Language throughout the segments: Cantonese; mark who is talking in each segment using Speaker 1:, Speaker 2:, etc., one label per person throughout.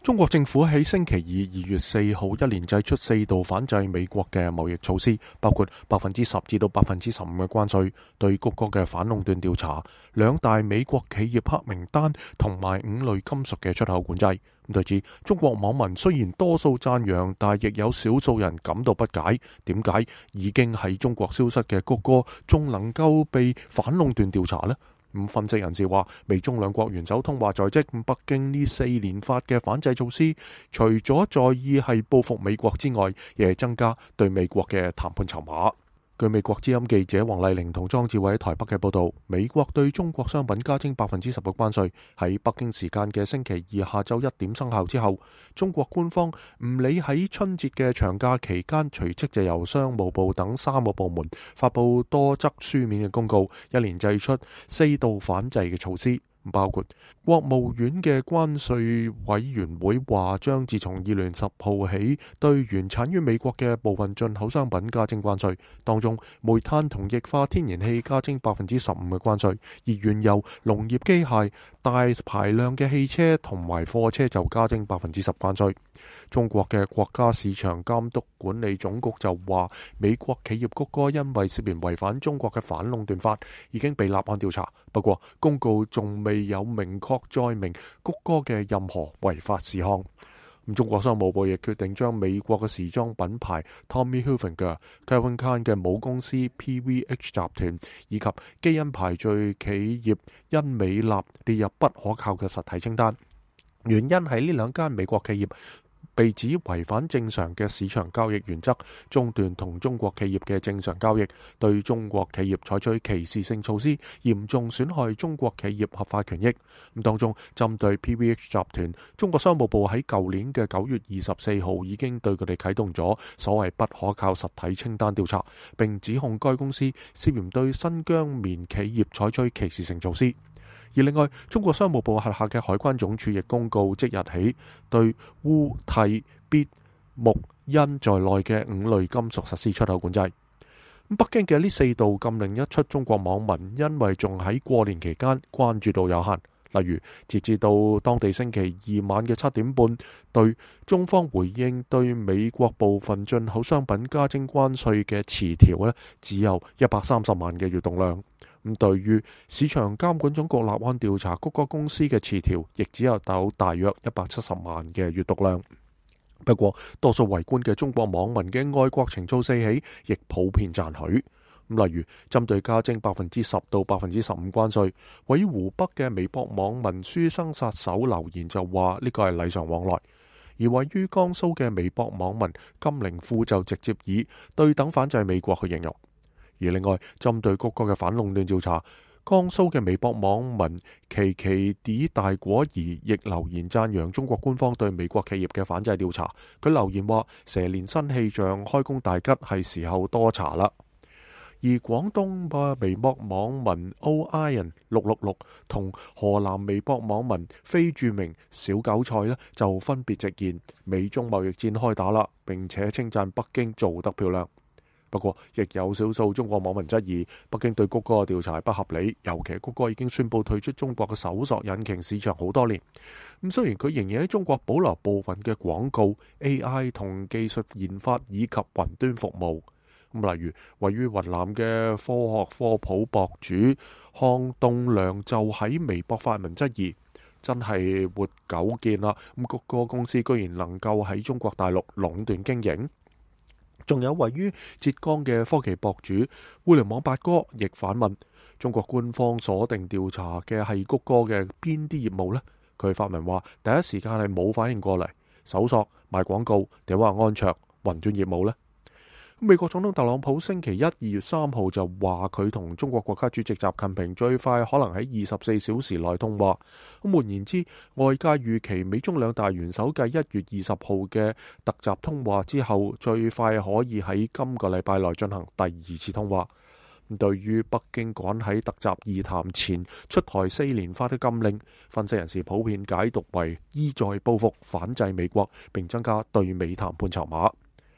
Speaker 1: 中國政府喺星期二2月4號一連祭出4道反制美國嘅貿易措施，包括10%至到15%嘅關稅、對谷歌嘅反壟斷調查、2大美國企業黑名單同埋5類金屬嘅出口管制。對此，中國網民雖然多數讚揚，但亦有少數人感到不解，點解已經喺中國消失嘅谷歌仲能夠被反壟斷調查呢？分析人士話，美中兩國元首通話在即，北京呢4連發嘅反制措施，除咗在意係報復美國之外，亦係增加對美國嘅談判籌碼。據美國之音記者黃麗玲同莊志偉喺台北嘅報道，美國對中國商品加徵10%嘅關稅，喺北京時間嘅星期二下晝1點生效之後，中國官方唔理喺春節嘅長假期間，隨即就由商務部等3個部門發布多則書面嘅公告，一連祭出4道反制嘅措施。包括國務院嘅關稅委員會話，將自從2月10號起對原產於美國嘅部分進口商品加徵關稅，當中煤炭同液化天然氣加徵15%嘅關稅，而原油、農業機械、大排量嘅汽車同埋貨車就加徵10%關稅。中國嘅國家市場監督管理總局就話，美國企業谷歌因為涉嫌違反中國嘅反壟斷法，已經被立案調查。不過公告仲未有明確載明谷歌嘅任何違法事項。中國商務部亦決定將美國嘅時裝品牌 Tommy Hilfiger、Calvin Klein 嘅母公司 PVH 集團以及基因排序企業恩美納列入不可靠嘅實體清單。原因係呢2間美國企業被指違反正常嘅市場交易原則，中斷同中國企業嘅正常交易，對中國企業採取歧視性措施，嚴重損害中國企業合法權益。當中針對 PVH 集團，中國商務部喺舊年嘅9月24號已經對佢哋啟動咗所謂不可靠實體清單調查，並指控該公司涉嫌對新疆棉企業採取歧視性措施。而另外，中國商務部轄下嘅海關總署亦公告，即日起對鎢、銻、鉋、鉬、銦在內嘅5類金屬實施出口管制。北京嘅呢4道禁令一出，中國網民因為仲喺過年期間，關注度有限。例如，截至到當地星期二晚嘅7點半，對中方回應對美國部分進口商品加徵關稅嘅詞條只有130萬嘅閱讀量。對於市場監管總局立案調查谷歌公司嘅詞條，亦只有大約170萬嘅閱讀量。不過，多數圍觀嘅中國網民嘅愛國情操四起，亦普遍讚許。例如，針對加徵10%到15%關稅，位於湖北嘅微博網民書生殺手留言就話呢個係禮尚往來。而位於江蘇嘅微博網民金靈富就直接以對等反制美國去形容。而另外，針對谷歌嘅反壟斷調查，江蘇嘅微博網民奇奇啲大果兒亦留言讚揚中國官方對美國企業嘅反制調查。佢留言話：蛇年新氣象，開工大吉，係時候多查啦。而廣東嘅微博網民 OIron 666同河南微博網民非著名小韭菜就分別直言美中貿易戰開打啦，並且稱讚北京做得漂亮。不過，亦有少數中國網民質疑北京對谷歌嘅調查不合理，尤其谷歌已經宣布退出中國嘅搜索引擎市場好多年。雖然佢仍然喺中國保留部分嘅廣告、AI 同技術研發以及雲端服務。例如，位於雲南嘅科學科普博主項棟梁就喺微博發文質疑，真係活久見啦！谷歌公司居然能夠喺中國大陸壟斷經營。仲有位於浙江嘅科技博主互聯網八哥亦反問：中國官方鎖定調查嘅係谷歌嘅邊啲業務呢？佢發文話：第一時間係冇反應過嚟，搜索、賣廣告定話安卓、雲端業務呢？美國總統特朗普星期一2月3號就話佢同中國國家主席習近平最快可能喺24小時內通話。換言之，外界預期美中2大元首繼1月20號嘅特習通話之後，最快可以喺今個禮拜內進行第2次通話。對於北京趕喺特習2談前出台4連發嘅禁令，分析人士普遍解讀為意在報復反制美國，並增加對美談判籌碼。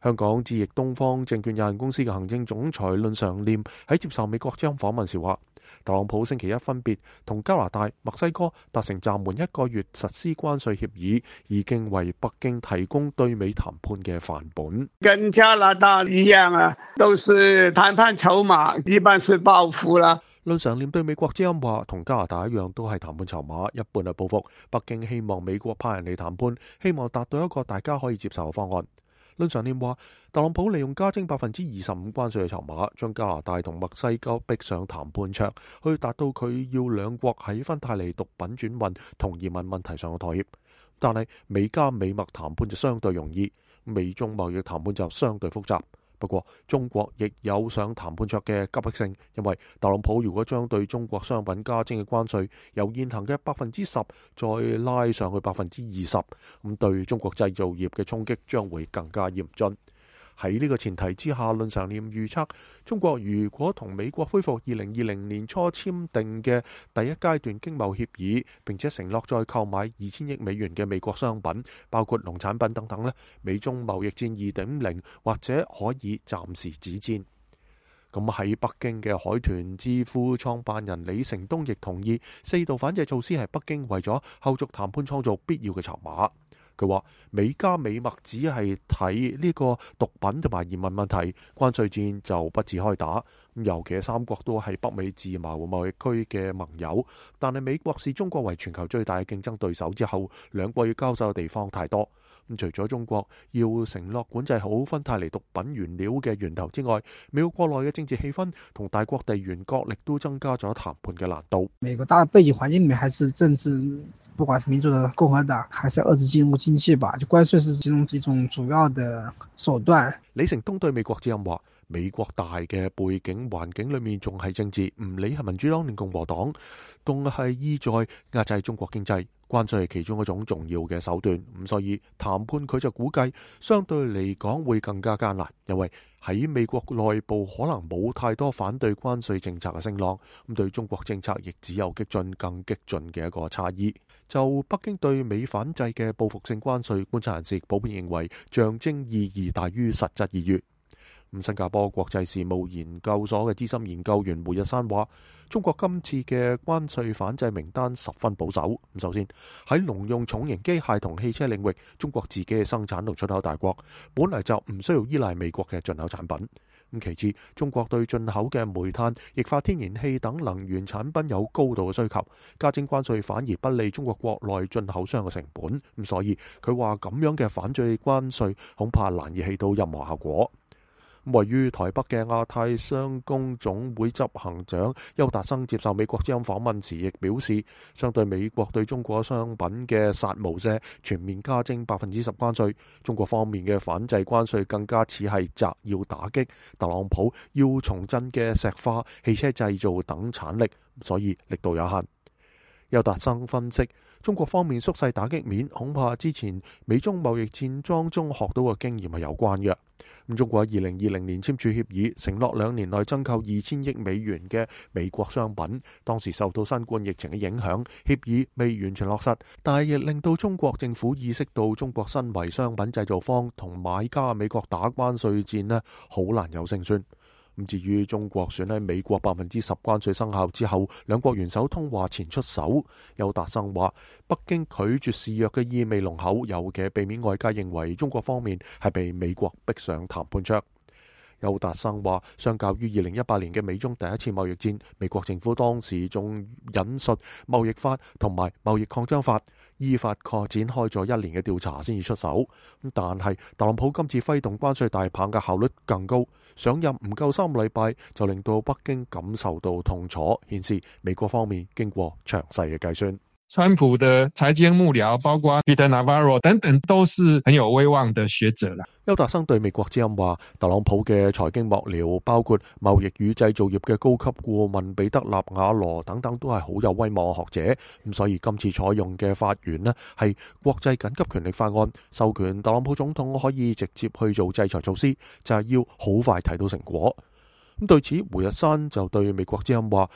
Speaker 1: 香港智易東方證券有限公司嘅行政總裁論常念喺接受美國之音訪問時話，特朗普星期一分別同加拿大、墨西哥達成暫緩1個月實施關稅協議，已經為北京提供對美談判嘅範本。
Speaker 2: 跟加拿大一樣啊，都是談判籌碼，一般是報復啦。
Speaker 1: 論常念對美國之音話，同加拿大一樣都係談判籌碼，一半係報復。北京希望美國派人嚟談判，希望達到一個大家可以接受嘅方案。論常念話，特朗普利用加徵25%關稅嘅籌碼，將加拿大同墨西哥逼上談判桌，去達到佢要兩國喺芬太尼毒品轉運同移民問題上嘅妥協。但係美加美墨談判就相對容易，美中貿易談判就相對複雜。不過中國亦有上談判桌嘅急迫性，因為特朗普如果將對中國商品加徵嘅關稅由現行嘅10%再拉上去20%，咁對中國製造業嘅衝擊將會更加嚴峻。喺呢個前提之下，論常念預測，中國如果同美國恢復2020年初簽訂嘅第一階段經貿協議，並且承諾再購買2000億美元嘅美國商品，包括農產品等等，美中貿易戰2.0或者可以暫時止戰。咁喺北京嘅海豚智庫創辦人李成東亦同意，4道反制措施係北京為咗後續談判創造必要嘅籌碼。佢話美加美墨只係睇呢個毒品同埋移民問題，關稅戰就不自開打。尤其係三國都係北美自由貿易區嘅盟友，但係美國視中國為全球最大嘅競爭對手之後，兩國要交手嘅地方太多。咁除咗中國要承諾管制好芬太尼毒品原料嘅源頭之外，美國國內嘅政治氣氛同大國地緣角力都增加咗談判嘅難度。
Speaker 3: 美國大背景環境裡面，還是政治，不管是民主的共和黨，還是遏制進入經濟吧，就關稅是其中一種主要的手段。
Speaker 1: 李成東對美國之音話，美國大嘅背景環境裏面仲係政治，唔理係民主黨定共和黨，仲係意在壓制中國經濟，關稅係其中一種重要嘅手段。咁所以談判佢就估計相對嚟講會更加艱難，因為喺美國內部可能冇太多反對關稅政策嘅聲浪，咁對中國政策亦只有激進更激進嘅一個差異。就北京對美反制嘅報復性關稅，觀察人士普遍認為象徵意義大於實質意義。新加坡國際事務研究所嘅資深研究員胡日山話，中國今次嘅關稅反制名單十分保守。首先喺農用重型機械同汽車領域，中國自己嘅生產同出口大國，本嚟就唔需要依賴美國嘅進口產品。其次，中國對進口嘅煤炭、液化天然氣等能源產品有高度嘅需求，加徵關稅反而不利中國國內進口商嘅成本。咁所以佢話咁樣嘅反制關稅恐怕難以起到任何效果。位於台北嘅亞太商工總會執行長邱達生接受美國之音訪問時，亦表示，相對美國對中國商品嘅殺無赦全面加徵10%關稅，中國方面嘅反制關稅更加似係摘要打擊特朗普要重振嘅石化、汽車製造等產力，所以力度有限。邱達生分析，中國方面縮細打擊面，恐怕之前美中貿易戰當中學到嘅經驗係有關嘅。中國喺2020年簽署協議，承諾2年內增購2000億美元嘅美國商品。當時受到新冠疫情嘅影響，協議未完全落實，但係亦令到中國政府意識到中國身為商品製造方同買家美國打關稅戰好難有勝算。至於中國選喺美國10%關稅生效之後，兩國元首通話前出手。邱達生話，北京拒絕示弱嘅意味濃厚，尤其避免外界認為中國方面係被美國逼上談判桌。邱達生話，相較於2018年嘅美中第一次貿易戰，美國政府當時仲引述貿易法同埋貿易擴張法，依法展開咗1年嘅調查先至出手。但係特朗普今次揮動關稅大棒嘅效率更高，上任唔夠3個禮拜就令到北京感受到痛楚，顯示美國方面經過詳細嘅計算。
Speaker 4: 川普的財經幕僚，包括 Peter Navarro 等等，都是很有威望的學者啦。
Speaker 1: 邱達生對美國之音話，特朗普嘅財經幕僚，包括貿易與製造業嘅高級顧問彼得納瓦羅等等，都係好有威望嘅學者。咁所以今次採用嘅法源呢，係國際緊急權力法案，授權特朗普總統可以直接去做制裁措施，就係要好快睇到成果。咁對此，胡日山就對美國之音話，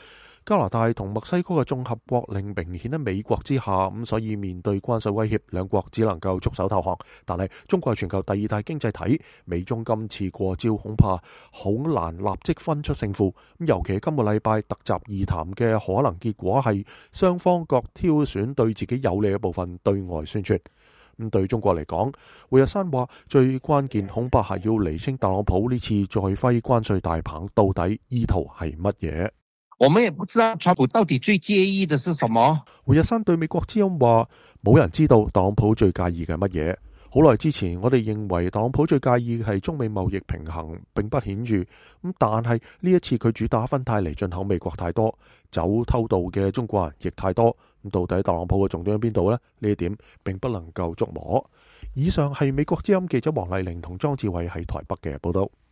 Speaker 1: 加拿大同墨西哥嘅綜合國力明顯喺美國之下，咁所以面對關稅威脅，兩國只能夠束手投降。但係中國係全球第二大經濟體，美中今次過招恐怕好難立即分出勝負。尤其今個禮拜特習二談嘅可能結果係雙方各挑選對自己有利嘅部分對外宣傳。咁對中國嚟講，胡日山話最關鍵恐怕係要釐清特朗普呢次再揮關稅大棒到底意圖係乜嘢。
Speaker 5: 我們也不知道川普到底最介意的是什麼。
Speaker 1: 胡日山對美國之音話：冇人知道特朗普最介意嘅乜嘢。好耐之前，我哋認為特朗普最介意係中美貿易平衡並不顯著。咁但係呢一次佢主打芬太尼進口美國太多，走偷渡嘅中國人亦太多。咁到底特朗普嘅重點喺邊度呢？呢一點並不能夠捉摸。以上係美國之音記者黃麗玲同莊志偉喺台北嘅報道。